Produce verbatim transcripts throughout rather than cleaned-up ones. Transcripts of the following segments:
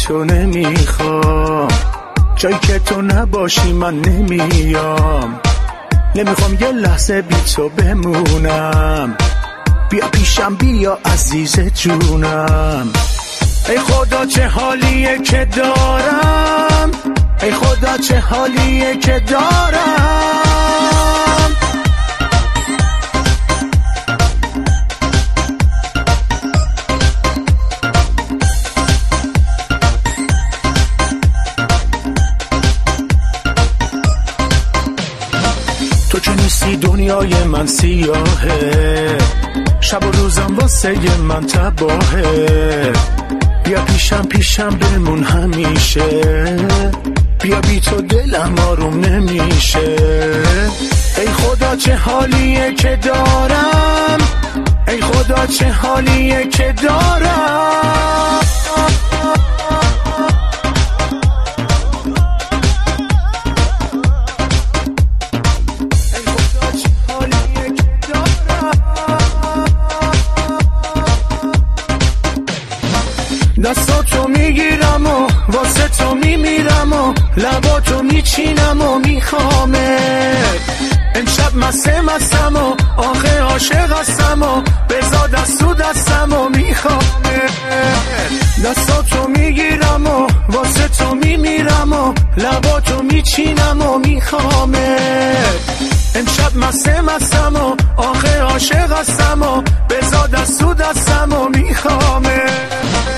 تو نمیخوام، جایی که تو نباشی من نمیام. نمیخوام یه لحظه بی تو بمونم، بیا پیشم بیا عزیز جونم. ای خدا چه حالیه که دارم، ای خدا چه حالیه که دارم. تو که نیستی دنیای من سیاهه، شب و روزم واسه من تباهه. بیا پیشم پیشم بمون همیشه، بیا بی تو دلم آروم نمیشه. ای خدا چه حالیه که دارم، ای خدا چه حالیه که دارم. دستاتو میگیرم و واسه تو میمیرم و لباتو میچینم و میخوامت. امشب مسه مسم و آخه عاشق هستم و بزا دستو دستم و میخوامت. دستاتو میگیرم و واسه تو میمیرم و لباتو میچینم و میخوامت. امشب مسه مسم و آخه عاشق هستم و بزا دستو دستم و میخوامت.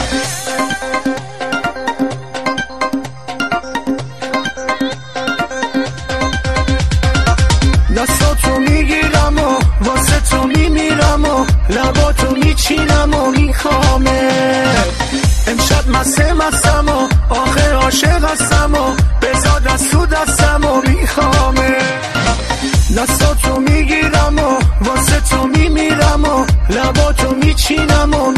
دستاتو میگیرم و واسه تو میمیرم و لباتو میچینم و میخوامت. امشب مسه مسم و آخه عاشق هستم و بزا دستو دستم و میخوامت. دستاتو میگیرم و واسه تو میمیرم و لباتو میچینم و